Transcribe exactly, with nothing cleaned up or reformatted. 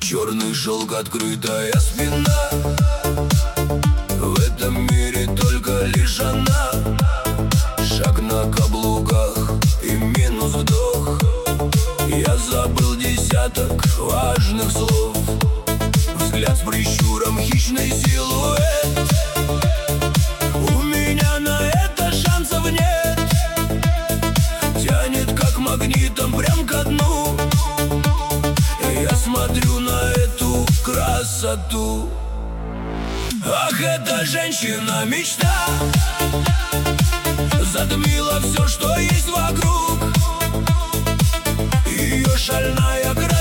Черный шелк, открытая спина. В этом мире только лишь она. Шаг на каблуках и минус вдох. Я забыл десяток важных слов. Взгляд с прищуром, хищный силуэт. У меня на это шансов нет. Тянет как магнитом прям ко дну. И я смотрю на эту красоту. Ах, эта женщина-мечта затмила все, что есть вокруг. Ее шальная красота